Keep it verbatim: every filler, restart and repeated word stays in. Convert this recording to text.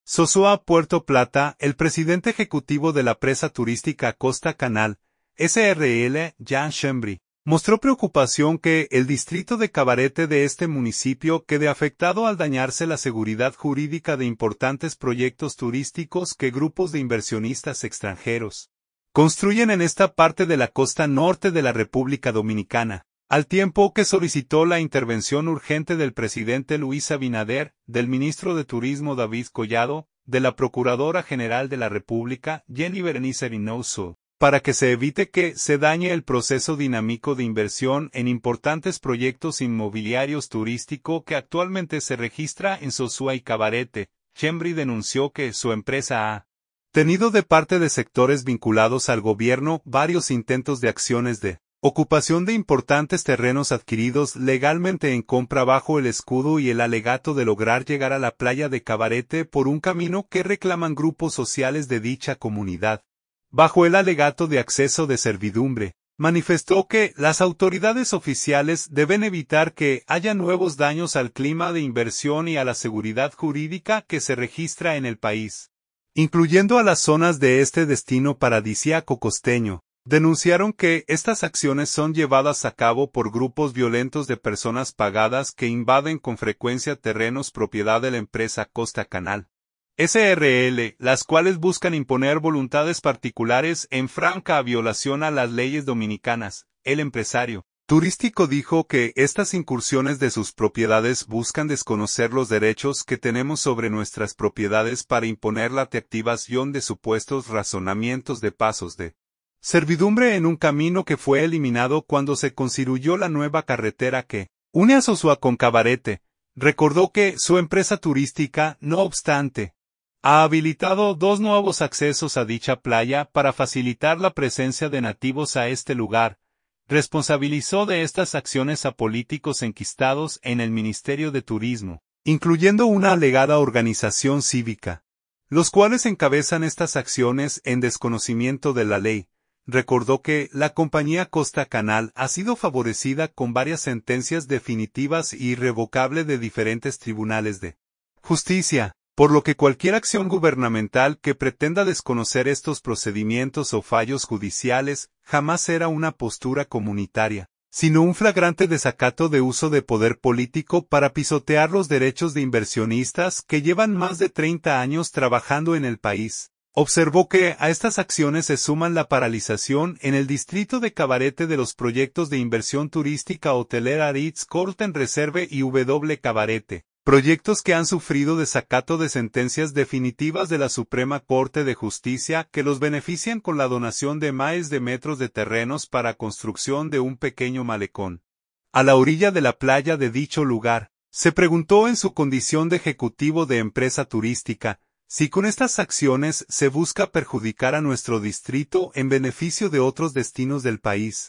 Sosúa, Puerto Plata, el presidente ejecutivo de la presa turística Costa Canal, S R L, Jean Chambry, mostró preocupación que el distrito de Cabarete de este municipio quede afectado al dañarse la seguridad jurídica de importantes proyectos turísticos que grupos de inversionistas extranjeros construyen en esta parte de la costa norte de la República Dominicana, al tiempo que solicitó la intervención urgente del presidente Luis Abinader, del ministro de Turismo David Collado, de la Procuradora General de la República, Jenny Berenice Reynoso, para que se evite que se dañe el proceso dinámico de inversión en importantes proyectos inmobiliarios turísticos que actualmente se registra en Sosúa y Cabarete. Chambry denunció que su empresa ha tenido de parte de sectores vinculados al gobierno varios intentos de acciones de ocupación de importantes terrenos adquiridos legalmente en compra bajo el escudo y el alegato de lograr llegar a la playa de Cabarete por un camino que reclaman grupos sociales de dicha comunidad. Bajo el alegato de acceso de servidumbre, manifestó que las autoridades oficiales deben evitar que haya nuevos daños al clima de inversión y a la seguridad jurídica que se registra en el país, incluyendo a las zonas de este destino paradisíaco costeño. Denunciaron que estas acciones son llevadas a cabo por grupos violentos de personas pagadas que invaden con frecuencia terrenos propiedad de la empresa Costa Canal, S R L, las cuales buscan imponer voluntades particulares en franca violación a las leyes dominicanas. El empresario turístico dijo que estas incursiones de sus propiedades buscan desconocer los derechos que tenemos sobre nuestras propiedades para imponer la activación de supuestos razonamientos de pasos de servidumbre en un camino que fue eliminado cuando se construyó la nueva carretera que une a Sosúa con Cabarete. Recordó que su empresa turística, no obstante, ha habilitado dos nuevos accesos a dicha playa para facilitar la presencia de nativos a este lugar. Responsabilizó de estas acciones a políticos enquistados en el Ministerio de Turismo, incluyendo una alegada organización cívica, los cuales encabezan estas acciones en desconocimiento de la ley. Recordó que la compañía Costa Canal ha sido favorecida con varias sentencias definitivas e irrevocables de diferentes tribunales de justicia, por lo que cualquier acción gubernamental que pretenda desconocer estos procedimientos o fallos judiciales jamás será una postura comunitaria, sino un flagrante desacato de uso de poder político para pisotear los derechos de inversionistas que llevan más de treinta años trabajando en el país. Observó que a estas acciones se suman la paralización en el distrito de Cabarete de los proyectos de inversión turística hotelera Ritz-Carlton Reserve y W Cabarete, proyectos que han sufrido desacato de sentencias definitivas de la Suprema Corte de Justicia que los benefician con la donación de miles de metros de terrenos para construcción de un pequeño malecón a la orilla de la playa de dicho lugar. Se preguntó en su condición de ejecutivo de empresa turística, si con estas acciones se busca perjudicar a nuestro distrito en beneficio de otros destinos del país.